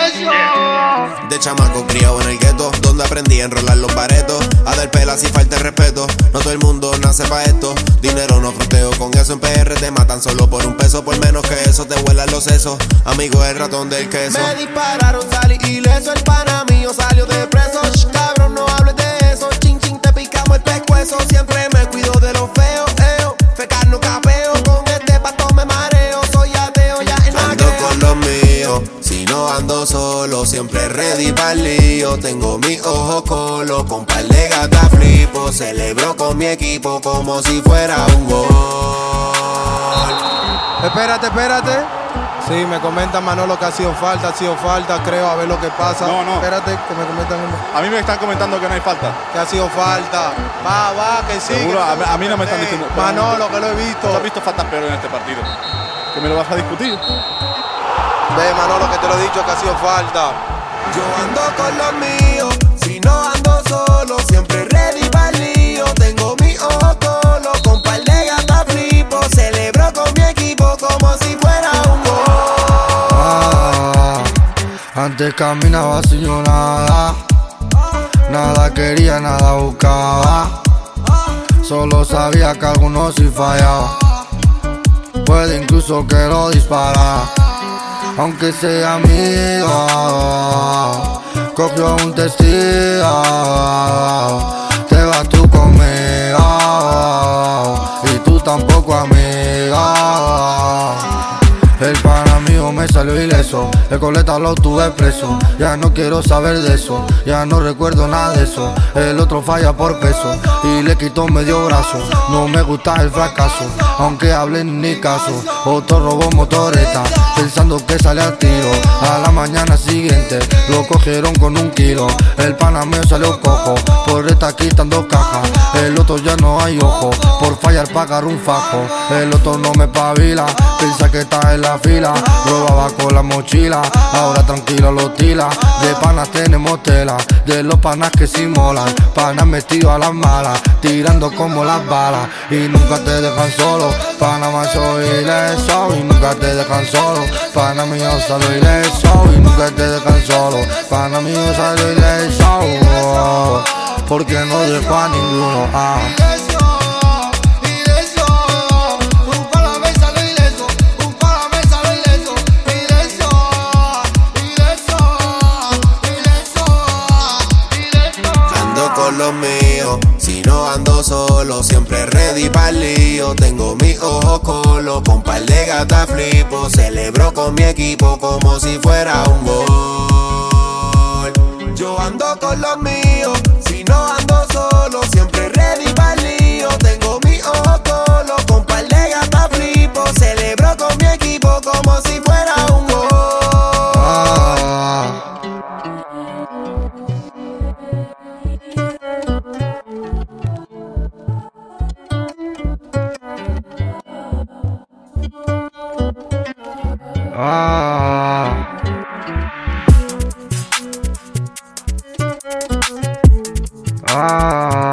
De chamaco criado en el gueto, donde aprendí a enrolar los baretos, a dar pelas si falta el respeto. No todo el mundo nace pa' esto, dinero no fronteo con eso. En PR te matan solo por un peso, por menos que eso te vuelan los sesos. Amigo, el ratón del queso. Me dispararon, salí ileso, el pana mío salió de preso. Cabrón, no hables de eso, chin chin te picamos el pescuezo. Siempre me cuido de los feos, fecar no capeo. Con este pato me mareo, soy ateo ya en Ando con los míos, si no ando solo, siempre ready pa'l lío. Tengo mis ojos colos, con par de gatas flipo. Celebro con mi equipo como si fuera un gol. Espérate. Sí, me comentan Manolo que ha sido falta, creo, a ver lo que pasa. No. Espérate, que me comentan A mí me están comentando que no hay falta. que ha sido falta. Va, que sí. Seguro, a mí no me están diciendo. Manolo, que lo he visto. ¿Tú has visto faltas peores en este partido? ¿Que me lo vas a discutir? Ve, Manolo, que te lo he dicho que ha sido falta. Yo ando con los míos, si no ando solo, siempre ready pa'l lío. Tengo mi ojo colo, con par de gatas flipo. Celebro con mi equipo como si fuera un gol. Antes caminaba sin yo nada, nada quería, nada buscaba. Solo sabía que algunos sí fallaba, puede incluso que lo disparara. Aunque sea amigo, cogió un testigo. Te vas tú conmigo y tú tampoco, amiga. El pana mío me salió ileso, el coleta lo tuve preso. Ya no quiero saber de eso, ya no recuerdo nada de eso. El otro falla por peso y le quitó medio brazo. No me gusta el fracaso, aunque hablen ni caso. Otro robó motoreta, pensando que sale a tiro. A la mañana siguiente lo cogieron con 1 kilo. El pana mío salió cojo, por estar quitando cajas. El otro ya no hay ojo, por fallar pagar un fajo. El otro no me pavila, piensa que está en la fila. Robaba con la mochila, ahora tranquilo lo tila. De panas tenemos tela, de los panas que sí molan. Panas metidos a las malas, tirando como las balas. Y nunca te dejan solo, pana más soy ileso. Y nunca te dejan solo, pana mío salió ileso. Y nunca te dejan solo, pana mío salió ileso. Porque no dejo a ninguno. Con los míos, si no ando solo, siempre ready pa'l lío. Tengo mis ojos colos, con par de gatas flipo. Celebro con mi equipo como si fuera un gol. Yo ando con los míos, si no ando solo, siempre ready pa'l lío. Tengo mi ojo colo, con par de gatas flipo. Celebro con mi equipo como si fuera un gol. Ah.